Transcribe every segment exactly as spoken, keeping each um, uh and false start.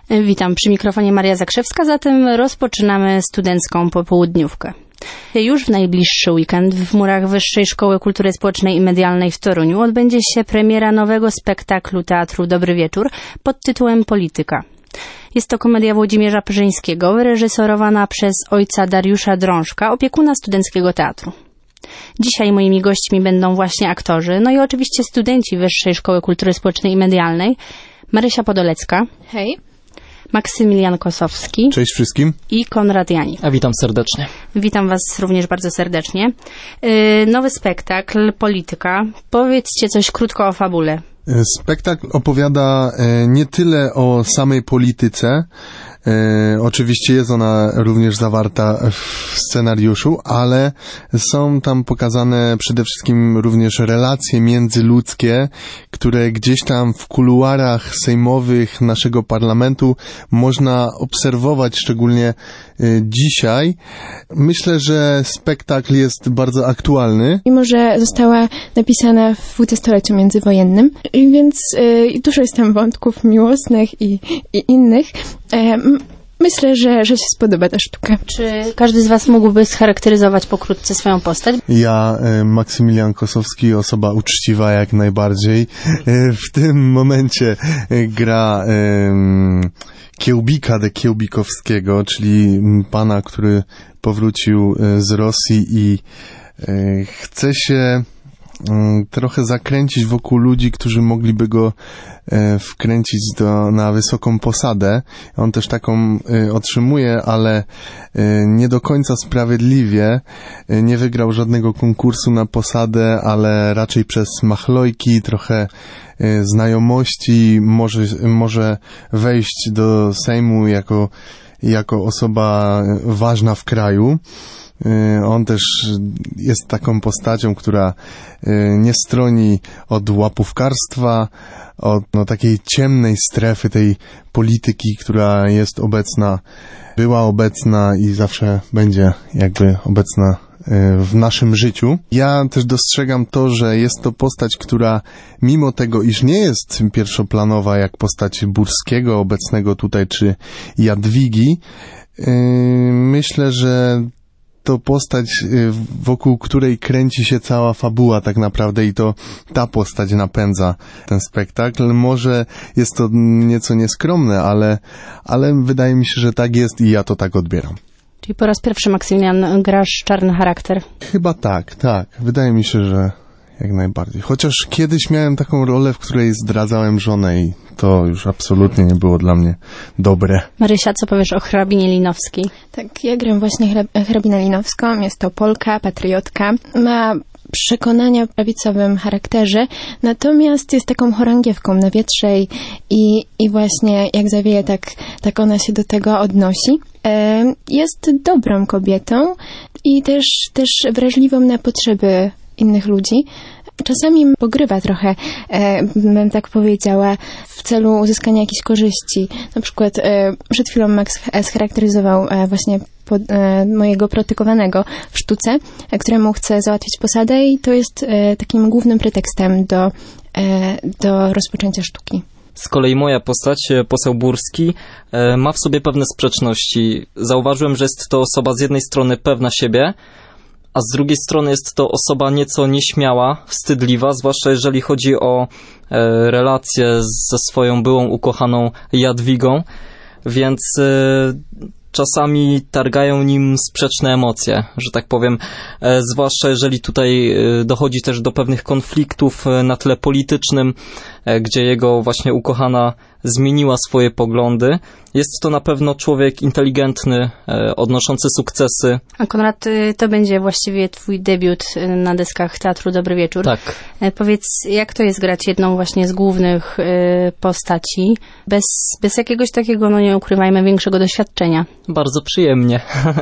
Witam, przy mikrofonie Maria Zakrzewska, zatem rozpoczynamy studencką popołudniówkę. Już w najbliższy weekend w murach Wyższej Szkoły Kultury Społecznej i Medialnej w Toruniu odbędzie się premiera nowego spektaklu Teatru Dobry Wieczór pod tytułem Polityka. Jest to komedia Włodzimierza Pyrzyńskiego, wyreżyserowana przez ojca Dariusza Drążka, opiekuna Studenckiego Teatru. Dzisiaj moimi gośćmi będą właśnie aktorzy, no i oczywiście studenci Wyższej Szkoły Kultury Społecznej i Medialnej. Marysia Podolecka. Hej. Maksymilian Kosowski. Cześć wszystkim. I Konrad Janik. A witam serdecznie. Witam Was również bardzo serdecznie. Yy, nowy spektakl, Polityka. Powiedzcie coś krótko o fabule. Spektakl opowiada nie tyle o samej polityce, e, oczywiście jest ona również zawarta w scenariuszu, ale są tam pokazane przede wszystkim również relacje międzyludzkie, które gdzieś tam w kuluarach sejmowych naszego parlamentu można obserwować, szczególnie e, dzisiaj. Myślę, że spektakl jest bardzo aktualny. Mimo że została napisana w dwudziestoleciu międzywojennym, więc y, dużo jest tam wątków miłosnych i, i innych. E, myślę, że, że się spodoba ta sztuka. Czy każdy z Was mógłby scharakteryzować pokrótce swoją postać? Ja, e, Maksymilian Kosowski, osoba uczciwa jak najbardziej. E, w tym momencie e, gra e, Kiełbika de Kiełbikowskiego, czyli pana, który powrócił e, z Rosji i e, chce się trochę zakręcić wokół ludzi, którzy mogliby go e, wkręcić do, na wysoką posadę. On też taką e, otrzymuje, ale e, nie do końca sprawiedliwie. E, nie wygrał żadnego konkursu na posadę, ale raczej przez machlojki, trochę e, znajomości może, może wejść do Sejmu jako, jako osoba ważna w kraju. On też jest taką postacią, która nie stroni od łapówkarstwa, od no, takiej ciemnej strefy tej polityki, która jest obecna, była obecna i zawsze będzie jakby obecna w naszym życiu. Ja też dostrzegam to, że jest to postać, która mimo tego, iż nie jest pierwszoplanowa jak postać Burskiego obecnego tutaj, czy Jadwigi, myślę, że to postać, wokół której kręci się cała fabuła tak naprawdę i to ta postać napędza ten spektakl. Może jest to nieco nieskromne, ale, ale wydaje mi się, że tak jest i ja to tak odbieram. Czyli po raz pierwszy, Maksymilian, grasz czarny charakter? Chyba tak, tak. Wydaje mi się, że jak najbardziej. Chociaż kiedyś miałem taką rolę, w której zdradzałem żonę i to już absolutnie nie było dla mnie dobre. Marysia, co powiesz o hrabinie Linowskiej? Tak, ja gram właśnie hrab- hrabinę Linowską. Jest to Polka, patriotka. Ma przekonania w prawicowym charakterze, natomiast jest taką chorągiewką na wietrze i, i, i właśnie jak zawieje, tak, tak ona się do tego odnosi. E, jest dobrą kobietą i też, też wrażliwą na potrzeby innych ludzi. Czasami pogrywa trochę, e, bym tak powiedziała, w celu uzyskania jakichś korzyści. Na przykład e, przed chwilą Max scharakteryzował e, właśnie pod, e, mojego protekowanego w sztuce, e, któremu chce załatwić posadę i to jest e, takim głównym pretekstem do, e, do rozpoczęcia sztuki. Z kolei moja postać, poseł Burski, e, ma w sobie pewne sprzeczności. Zauważyłem, że jest to osoba z jednej strony pewna siebie, a z drugiej strony jest to osoba nieco nieśmiała, wstydliwa, zwłaszcza jeżeli chodzi o e, relacje ze swoją byłą ukochaną Jadwigą, więc e, czasami targają nim sprzeczne emocje, że tak powiem, e, zwłaszcza jeżeli tutaj e, dochodzi też do pewnych konfliktów e, na tle politycznym, e, gdzie jego właśnie ukochana zmieniła swoje poglądy. Jest to na pewno człowiek inteligentny, e, odnoszący sukcesy. A Konrad, to będzie właściwie twój debiut na deskach Teatru Dobry Wieczór. Tak. E, powiedz, jak to jest grać jedną właśnie z głównych e, postaci, bez, bez jakiegoś takiego, no nie ukrywajmy, większego doświadczenia? Bardzo przyjemnie.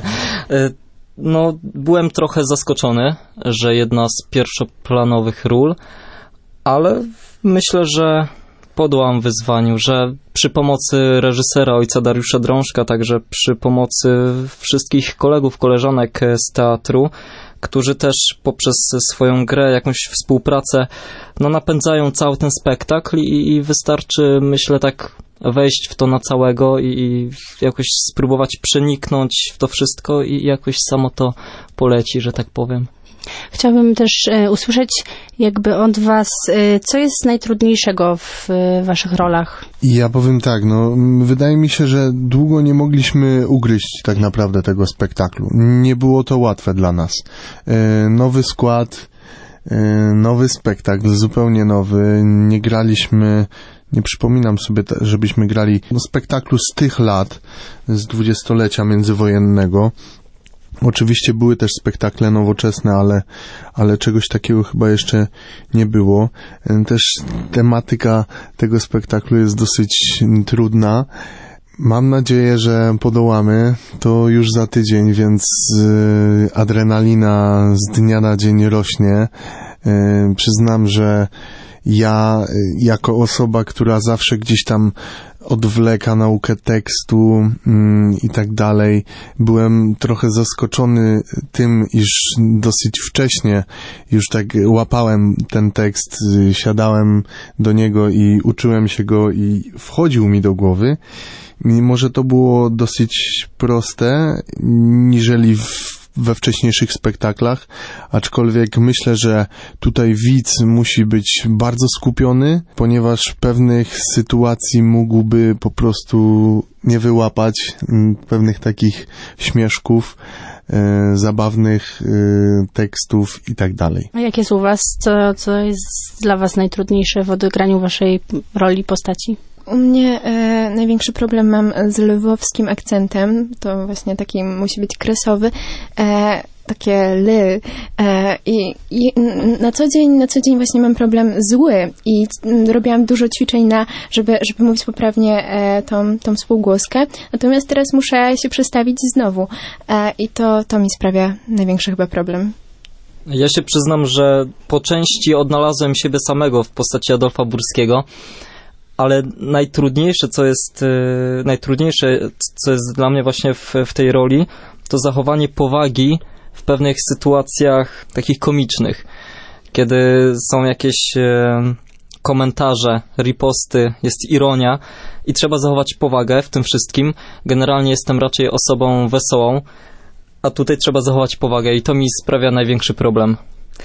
No, byłem trochę zaskoczony, że jedna z pierwszoplanowych ról, ale myślę, że podłam wyzwaniu, że przy pomocy reżysera ojca Dariusza Drążka, także przy pomocy wszystkich kolegów, koleżanek z teatru, którzy też poprzez swoją grę, jakąś współpracę, no napędzają cały ten spektakl i, i wystarczy, myślę, tak wejść w to na całego i, i jakoś spróbować przeniknąć w to wszystko i jakoś samo to poleci, że tak powiem. Chciałabym też e, usłyszeć jakby od was, e, co jest najtrudniejszego w e, waszych rolach? Ja powiem tak, no wydaje mi się, że długo nie mogliśmy ugryźć tak naprawdę tego spektaklu. Nie było to łatwe dla nas. E, nowy skład, e, nowy spektakl, zupełnie nowy. Nie graliśmy, nie przypominam sobie, żebyśmy grali no, spektaklu z tych lat, z dwudziestolecia międzywojennego. Oczywiście były też spektakle nowoczesne, ale, ale czegoś takiego chyba jeszcze nie było. Też tematyka tego spektaklu jest dosyć trudna. Mam nadzieję, że podołamy to już za tydzień, więc adrenalina z dnia na dzień rośnie. Przyznam, że ja jako osoba, która zawsze gdzieś tam odwleka naukę tekstu mm, i tak dalej, byłem trochę zaskoczony tym, iż dosyć wcześnie już tak łapałem ten tekst, siadałem do niego i uczyłem się go i wchodził mi do głowy. Mimo że to było dosyć proste, niżeli w we wcześniejszych spektaklach, aczkolwiek myślę, że tutaj widz musi być bardzo skupiony, ponieważ pewnych sytuacji mógłby po prostu nie wyłapać, pewnych takich śmieszków, e, zabawnych e, tekstów i tak dalej. A jak jest u was? Co, co jest dla was najtrudniejsze w odegraniu waszej roli, postaci? U mnie e, największy problem mam z lwowskim akcentem. To właśnie taki musi być kresowy. E, takie ly. E, i, I na co dzień, na co dzień właśnie mam problem zły. I m, robiłam dużo ćwiczeń na, żeby, żeby mówić poprawnie e, tą, tą spółgłoskę. Natomiast teraz muszę się przestawić znowu. E, I to, to mi sprawia największy chyba problem. Ja się przyznam, że po części odnalazłem siebie samego w postaci Adolfa Burskiego. Ale najtrudniejsze, co jest yy, najtrudniejsze, co jest dla mnie właśnie w, w tej roli, to zachowanie powagi w pewnych sytuacjach takich komicznych, kiedy są jakieś yy, komentarze, riposty, jest ironia i trzeba zachować powagę w tym wszystkim. Generalnie jestem raczej osobą wesołą, a tutaj trzeba zachować powagę i to mi sprawia największy problem.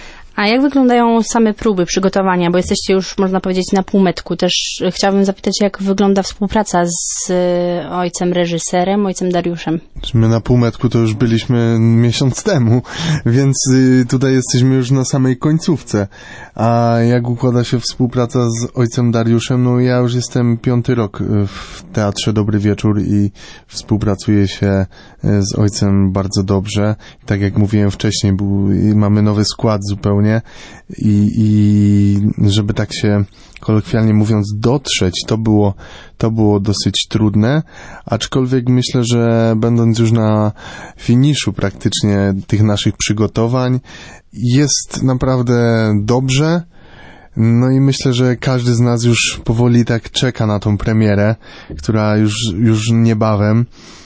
A jak wyglądają same próby, przygotowania? Bo jesteście już, można powiedzieć, na półmetku. Też chciałabym zapytać, jak wygląda współpraca z y, ojcem reżyserem, ojcem Dariuszem? My na półmetku to już byliśmy miesiąc temu, więc y, tutaj jesteśmy już na samej końcówce. A jak układa się współpraca z ojcem Dariuszem? No ja już jestem piąty rok w Teatrze Dobry Wieczór i współpracuję się z ojcem bardzo dobrze. Tak jak mówiłem wcześniej, był, mamy nowy skład zupełnie. I, i żeby tak się kolokwialnie mówiąc dotrzeć, to było, to było dosyć trudne, aczkolwiek myślę, że będąc już na finiszu praktycznie tych naszych przygotowań, jest naprawdę dobrze. No i myślę, że każdy z nas już powoli tak czeka na tą premierę, która już, już niebawem.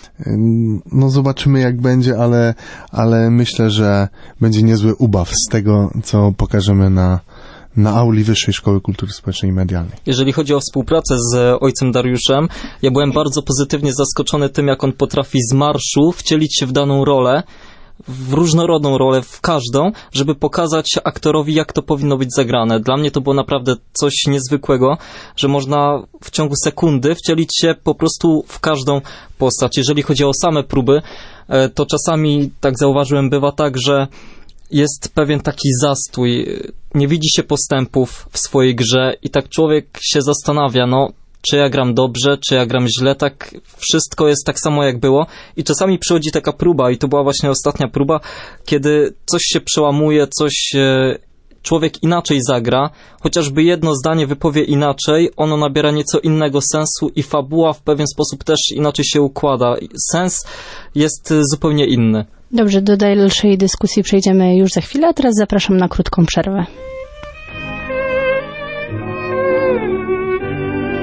No zobaczymy jak będzie, ale, ale myślę, że będzie niezły ubaw z tego, co pokażemy na, na auli Wyższej Szkoły Kultury Społecznej i Medialnej. Jeżeli chodzi o współpracę z ojcem Dariuszem, ja byłem bardzo pozytywnie zaskoczony tym, jak on potrafi z marszu wcielić się w daną rolę, w różnorodną rolę, w każdą, żeby pokazać aktorowi, jak to powinno być zagrane. Dla mnie to było naprawdę coś niezwykłego, że można w ciągu sekundy wcielić się po prostu w każdą postać. Jeżeli chodzi o same próby, to czasami, tak zauważyłem, bywa tak, że jest pewien taki zastój, nie widzi się postępów w swojej grze i tak człowiek się zastanawia, no czy ja gram dobrze, czy ja gram źle, tak wszystko jest tak samo jak było i czasami przychodzi taka próba i to była właśnie ostatnia próba, kiedy coś się przełamuje, coś e, człowiek inaczej zagra, chociażby jedno zdanie wypowie inaczej, ono nabiera nieco innego sensu i fabuła w pewien sposób też inaczej się układa. Sens jest zupełnie inny. Dobrze, do dalszej dyskusji przejdziemy już za chwilę, a teraz zapraszam na krótką przerwę.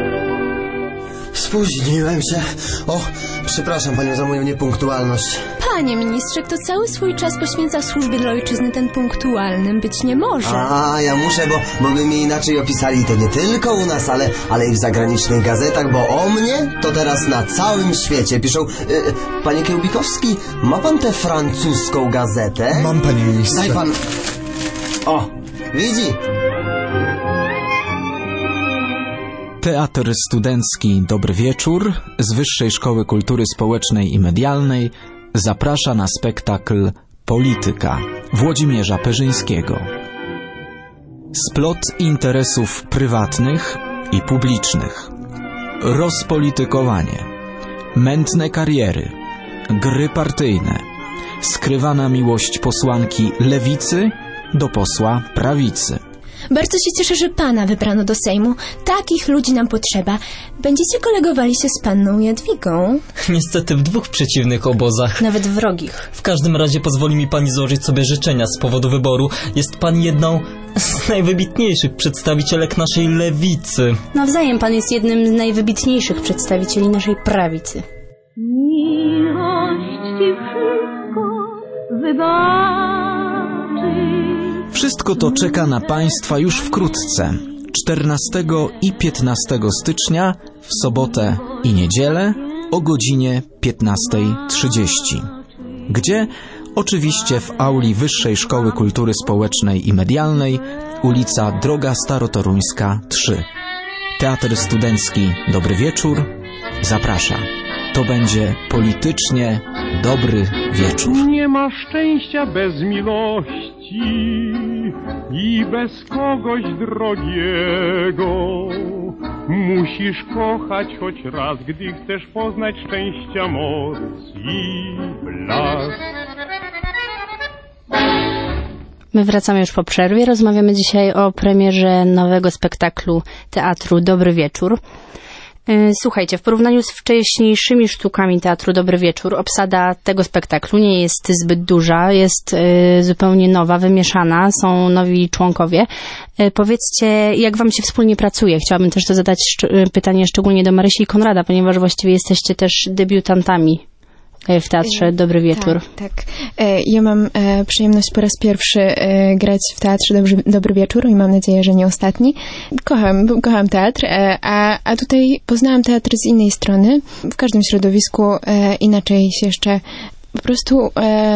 Spóźniłem się. O, przepraszam panią za moją niepunktualność. Panie ministrze, kto cały swój czas poświęca służbie dla ojczyzny, ten punktualnym być nie może. A, ja muszę, bo, bo by mnie inaczej opisali to nie tylko u nas, ale, ale i w zagranicznych gazetach, bo o mnie to teraz na całym świecie piszą. Yy, panie Kiełbikowski, ma pan tę francuską gazetę? Mam, panie ministrze. Daj pan... O, widzi? Teatr Studencki Dobry Wieczór z Wyższej Szkoły Kultury Społecznej i Medialnej zaprasza na spektakl Polityka Włodzimierza Perzyńskiego. Splot interesów prywatnych i publicznych, rozpolitykowanie, mętne kariery, gry partyjne, skrywana miłość posłanki lewicy do posła prawicy. Bardzo się cieszę, że pana wybrano do Sejmu. Takich ludzi nam potrzeba. Będziecie kolegowali się z panną Jadwigą? Niestety w dwóch przeciwnych obozach. Nawet wrogich. W każdym razie pozwoli mi pani złożyć sobie życzenia z powodu wyboru. Jest pan jedną z najwybitniejszych przedstawicielek naszej lewicy. Nawzajem pan jest jednym z najwybitniejszych przedstawicieli naszej prawicy. Miłość ci wszystko wybaczy. Wszystko to czeka na Państwa już wkrótce, czternastego i piętnastego stycznia, w sobotę i niedzielę o godzinie piętnastej trzydzieści. Gdzie? Oczywiście w auli Wyższej Szkoły Kultury Społecznej i Medialnej, ulica Droga Starotoruńska trzy. Teatr Studencki Dobry Wieczór zaprasza. To będzie politycznie dobry wieczór. Nie ma szczęścia bez miłości i bez kogoś drogiego. Musisz kochać choć raz, gdy chcesz poznać szczęścia moc i blask. My wracamy już po przerwie. Rozmawiamy dzisiaj o premierze nowego spektaklu teatru Dobry Wieczór. Słuchajcie, w porównaniu z wcześniejszymi sztukami teatru Dobry Wieczór, obsada tego spektaklu nie jest zbyt duża, jest y, zupełnie nowa, wymieszana, są nowi członkowie. Y, powiedzcie, jak wam się wspólnie pracuje? Chciałabym też to zadać szcz- pytanie szczególnie do Marysi i Konrada, ponieważ właściwie jesteście też debiutantami w teatrze Dobry Wieczór. Tak, tak. Ja mam przyjemność po raz pierwszy grać w teatrze Dobry, Dobry Wieczór i mam nadzieję, że nie ostatni. Kocham, kocham teatr, a, a tutaj poznałam teatr z innej strony. W każdym środowisku inaczej się jeszcze po prostu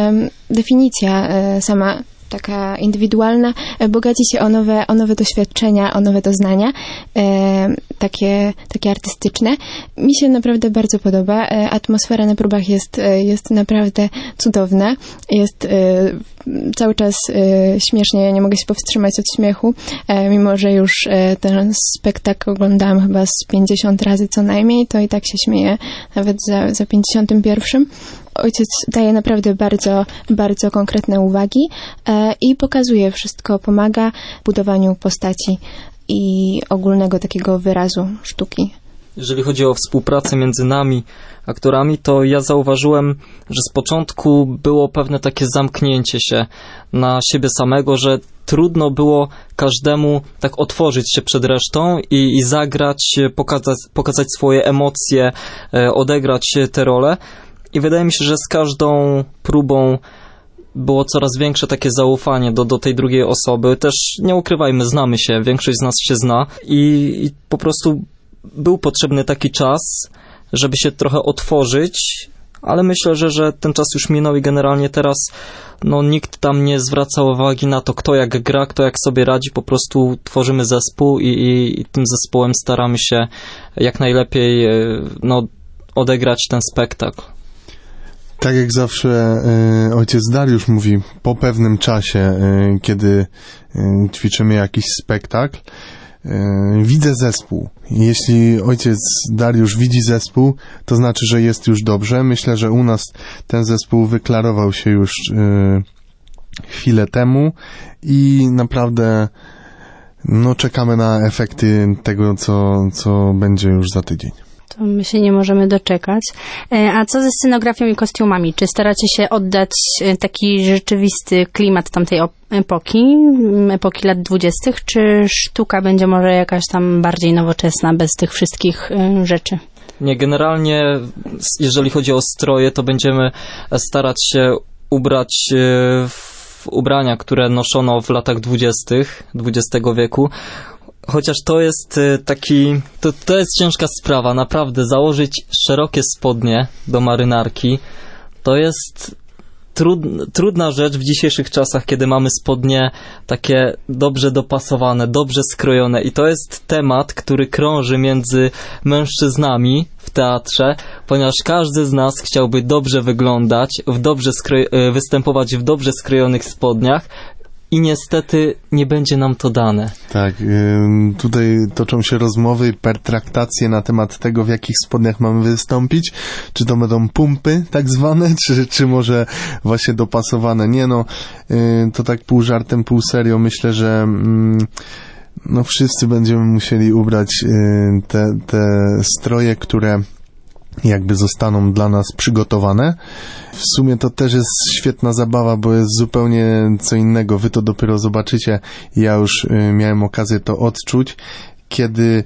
definicja sama taka indywidualna, bogaci się o nowe, o nowe doświadczenia, o nowe doznania, e, takie, takie artystyczne. Mi się naprawdę bardzo podoba. E, atmosfera na próbach jest, e, jest naprawdę cudowna. Jest e, cały czas e, śmiesznie, ja nie mogę się powstrzymać od śmiechu, e, mimo że już e, ten spektakl oglądałam chyba z pięćdziesiąt razy co najmniej, to i tak się śmieję, nawet za, za pięćdziesiątym pierwszym. Ojciec daje naprawdę bardzo, bardzo konkretne uwagi e, i pokazuje wszystko, pomaga w budowaniu postaci i ogólnego takiego wyrazu sztuki. Jeżeli chodzi o współpracę między nami, aktorami, to ja zauważyłem, że z początku było pewne takie zamknięcie się na siebie samego, że trudno było każdemu tak otworzyć się przed resztą i, i zagrać, pokazać, pokazać swoje emocje, e, odegrać te role. I wydaje mi się, że z każdą próbą było coraz większe takie zaufanie do, do tej drugiej osoby. Też nie ukrywajmy, znamy się, większość z nas się zna i, i po prostu był potrzebny taki czas, żeby się trochę otworzyć, ale myślę, że, że ten czas już minął i generalnie teraz no, nikt tam nie zwraca uwagi na to, kto jak gra, kto jak sobie radzi. Po prostu tworzymy zespół i, i, i tym zespołem staramy się jak najlepiej no, odegrać ten spektakl. Tak jak zawsze y, ojciec Dariusz mówi, po pewnym czasie, y, kiedy y, ćwiczymy jakiś spektakl, y, widzę zespół. Jeśli ojciec Dariusz widzi zespół, to znaczy, że jest już dobrze. Myślę, że u nas ten zespół wyklarował się już y, chwilę temu i naprawdę no, czekamy na efekty tego, co, co będzie już za tydzień. To my się nie możemy doczekać. A co ze scenografią i kostiumami? Czy staracie się oddać taki rzeczywisty klimat tamtej epoki, epoki lat dwudziestych, czy sztuka będzie może jakaś tam bardziej nowoczesna, bez tych wszystkich rzeczy? Nie, generalnie jeżeli chodzi o stroje, to będziemy starać się ubrać w ubrania, które noszono w latach dwudziestych dwudziestego wieku. Chociaż to jest taki, to, to jest ciężka sprawa, naprawdę założyć szerokie spodnie do marynarki, to jest trud, trudna rzecz w dzisiejszych czasach, kiedy mamy spodnie takie dobrze dopasowane, dobrze skrojone i to jest temat, który krąży między mężczyznami w teatrze, ponieważ każdy z nas chciałby dobrze wyglądać, w dobrze skroj- występować w dobrze skrojonych spodniach, i niestety nie będzie nam to dane. Tak, tutaj toczą się rozmowy, pertraktacje na temat tego, w jakich spodniach mamy wystąpić. Czy to będą pumpy tak zwane, czy, czy może właśnie dopasowane. Nie no, to tak pół żartem, pół serio. Myślę, że no wszyscy będziemy musieli ubrać te, te stroje, które jakby zostaną dla nas przygotowane. W sumie to też jest świetna zabawa, bo jest zupełnie co innego. Wy to dopiero zobaczycie. Ja już y, miałem okazję to odczuć, kiedy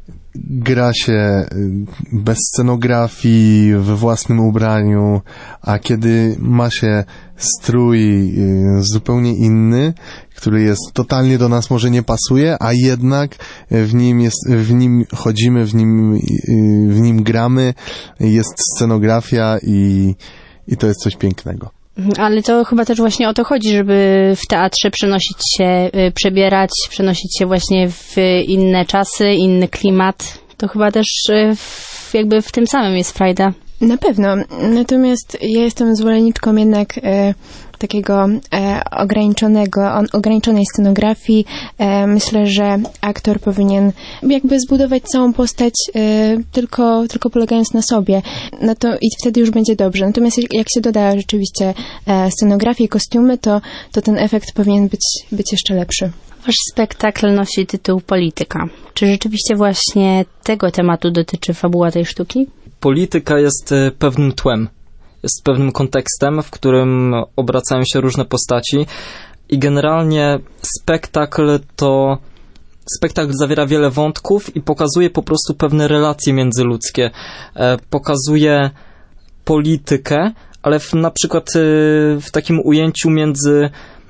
gra się bez scenografii, we własnym ubraniu, a kiedy ma się strój y, zupełnie inny, który jest totalnie do nas może nie pasuje, a jednak w nim jest, w nim chodzimy, w nim, y, w nim gramy, jest scenografia i, i to jest coś pięknego. Ale to chyba też właśnie o to chodzi, żeby w teatrze przenosić się, przebierać, przenosić się właśnie w inne czasy, inny klimat. To chyba też w, jakby w tym samym jest frajda. Na pewno. Natomiast ja jestem zwolenniczką jednak e, takiego e, ograniczonego, on, ograniczonej scenografii. E, myślę, że aktor powinien jakby zbudować całą postać e, tylko, tylko polegając na sobie. No to i wtedy już będzie dobrze. Natomiast jak się doda rzeczywiście e, scenografię i kostiumy, to, to ten efekt powinien być, być jeszcze lepszy. Wasz spektakl nosi tytuł Polityka. Czy rzeczywiście właśnie tego tematu dotyczy fabuła tej sztuki? Polityka jest pewnym tłem, jest pewnym kontekstem, w którym obracają się różne postaci i generalnie spektakl to spektakl zawiera wiele wątków i pokazuje po prostu pewne relacje międzyludzkie. Pokazuje politykę, ale w, na przykład w takim ujęciu między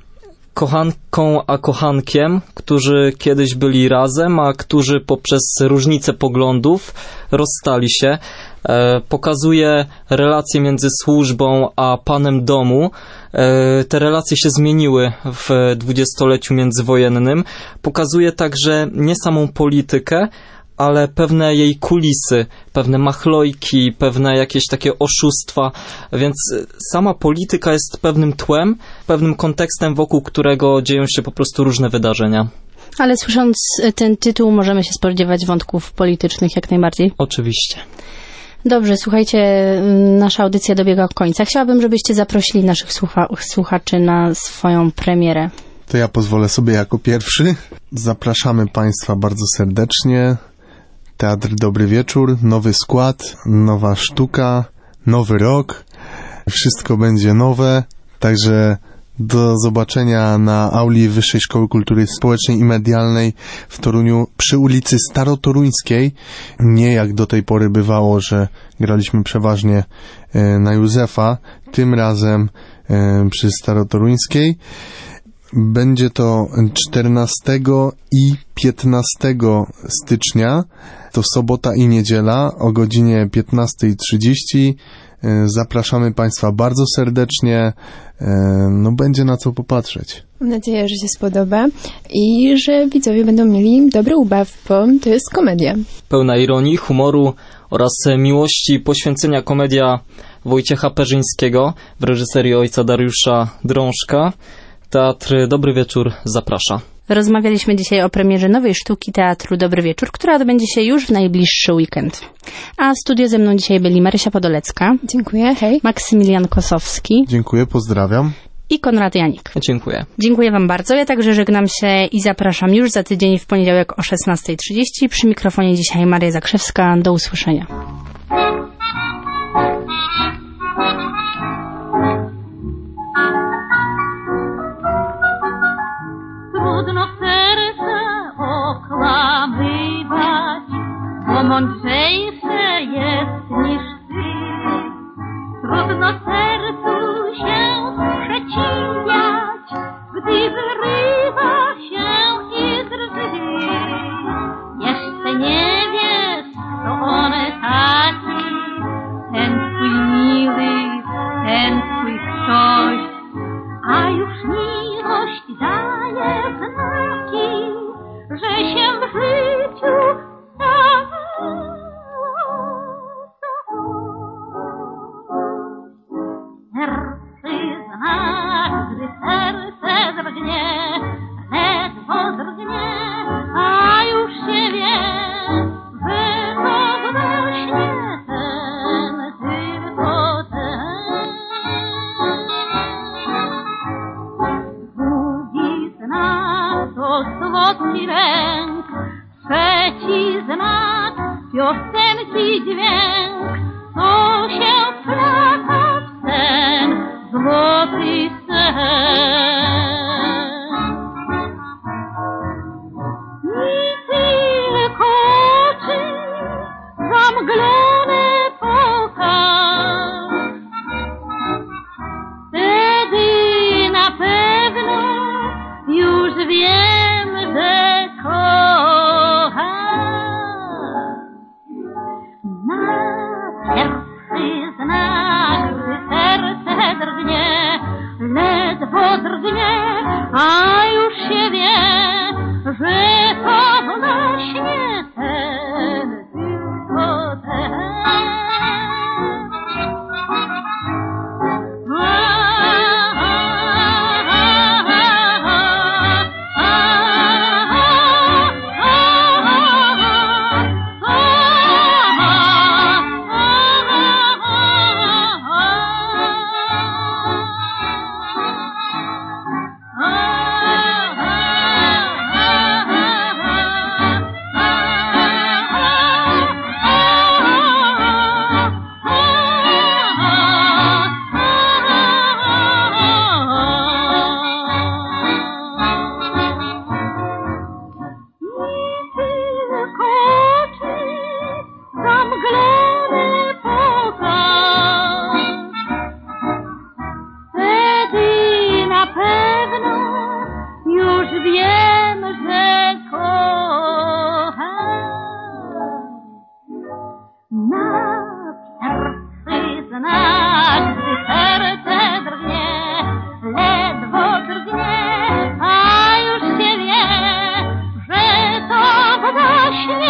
kochanką a kochankiem, którzy kiedyś byli razem, a którzy poprzez różnice poglądów rozstali się. E, pokazuje relacje między służbą a panem domu. E, te relacje się zmieniły w dwudziestoleciu międzywojennym. Pokazuje także nie samą politykę, ale pewne jej kulisy, pewne machlojki, pewne jakieś takie oszustwa, więc sama polityka jest pewnym tłem, pewnym kontekstem, wokół którego dzieją się po prostu różne wydarzenia. Ale słysząc ten tytuł możemy się spodziewać wątków politycznych jak najbardziej? Oczywiście. Dobrze, słuchajcie, nasza audycja dobiega końca. Chciałabym, żebyście zaprosili naszych słucha- słuchaczy na swoją premierę. To ja pozwolę sobie jako pierwszy. Zapraszamy Państwa bardzo serdecznie. Teatr Dobry Wieczór, nowy skład, nowa sztuka, nowy rok. Wszystko będzie nowe, także do zobaczenia na auli Wyższej Szkoły Kultury Społecznej i Medialnej w Toruniu przy ulicy Starotoruńskiej. Nie jak do tej pory bywało, że graliśmy przeważnie na Józefa, tym razem przy Starotoruńskiej. Będzie to czternastego i piętnastego stycznia, to sobota i niedziela o godzinie piętnasta trzydzieści. Zapraszamy Państwa bardzo serdecznie. No będzie na co popatrzeć. Mam nadzieję, że się spodoba i że widzowie będą mieli dobry ubaw, bo to jest komedia. Pełna ironii, humoru oraz miłości i poświęcenia komedia Wojciecha Perzyńskiego w reżyserii ojca Dariusza Drążka. Teatr Dobry Wieczór zaprasza. Rozmawialiśmy dzisiaj o premierze nowej sztuki Teatru Dobry Wieczór, która odbędzie się już w najbliższy weekend. A w studio ze mną dzisiaj byli Marysia Podolecka. Dziękuję, hej. Maksymilian Kosowski. Dziękuję, pozdrawiam. I Konrad Janik. Dziękuję. Dziękuję Wam bardzo. Ja także żegnam się i zapraszam już za tydzień w poniedziałek o szesnasta trzydzieści. Przy mikrofonie dzisiaj Maria Zakrzewska. Do usłyszenia. Trudno serce okłamywać, bo mądrzejsze jest śnie